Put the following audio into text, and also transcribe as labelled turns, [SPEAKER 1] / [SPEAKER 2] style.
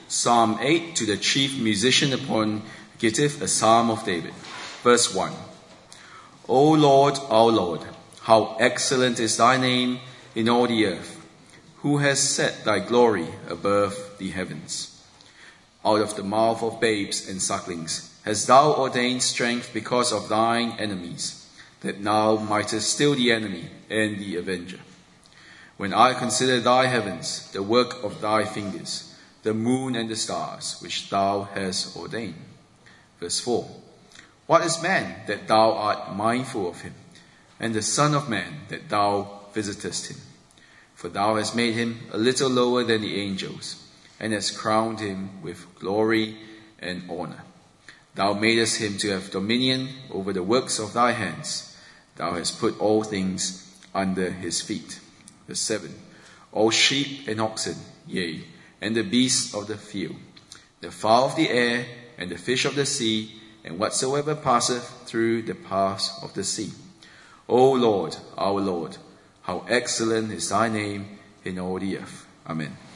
[SPEAKER 1] Psalm 8, to the chief musician upon Gittith, a psalm of David. Verse 1. O Lord, our Lord, how excellent is thy name in all the earth. Who has set thy glory above the heavens? Out of the mouth of babes and sucklings hast thou ordained strength because of thine enemies, that thou mightest still the enemy and the avenger. When I consider thy heavens, the work of thy fingers, the moon and the stars, which thou hast ordained. Verse 4. What is man that thou art mindful of him, and the son of man that thou visitest him? For thou hast made him a little lower than the angels, and hast crowned him with glory and honor. Thou madest him to have dominion over the works of thy hands. Thou hast put all things under his feet. Verse 7. All sheep and oxen, yea, and the beasts of the field, the fowl of the air, and the fish of the sea, and whatsoever passeth through the paths of the sea. O Lord, our Lord, how excellent is thy name in all the earth. Amen.